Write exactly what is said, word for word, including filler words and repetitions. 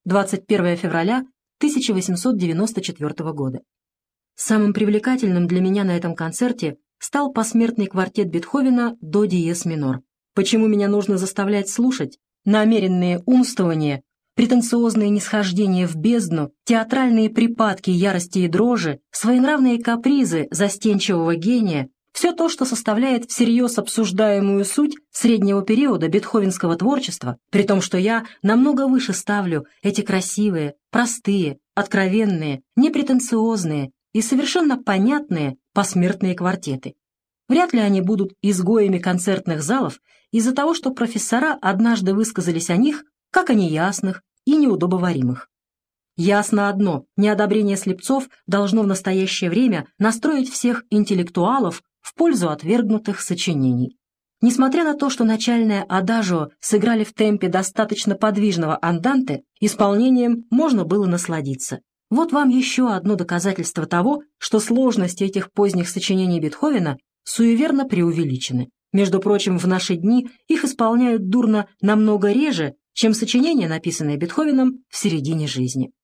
двадцать первое февраля тысяча восемьсот девяносто четвёртого года. Самым привлекательным для меня на этом концерте стал посмертный квартет Бетховена до диез минор. Почему меня нужно заставлять слушать? Намеренные умствования, претенциозные нисхождения в бездну, театральные припадки ярости и дрожи, своенравные капризы застенчивого гения — все то, что составляет всерьез обсуждаемую суть среднего периода бетховенского творчества, при том, что я намного выше ставлю эти красивые, простые, откровенные, непретенциозные и совершенно понятные посмертные квартеты. Вряд ли они будут изгоями концертных залов из-за того, что профессора однажды высказались о них как о неясных и неудобоваримых. Ясно одно: неодобрение слепцов должно в настоящее время настроить всех интеллектуалов в пользу отвергнутых сочинений. Несмотря на то, что начальное адажио сыграли в темпе достаточно подвижного анданте, исполнением можно было насладиться. Вот вам еще одно доказательство того, что сложности этих поздних сочинений Бетховена суеверно преувеличены. Между прочим, в наши дни их исполняют дурно намного реже, чем сочинения, написанные Бетховеном в середине жизни.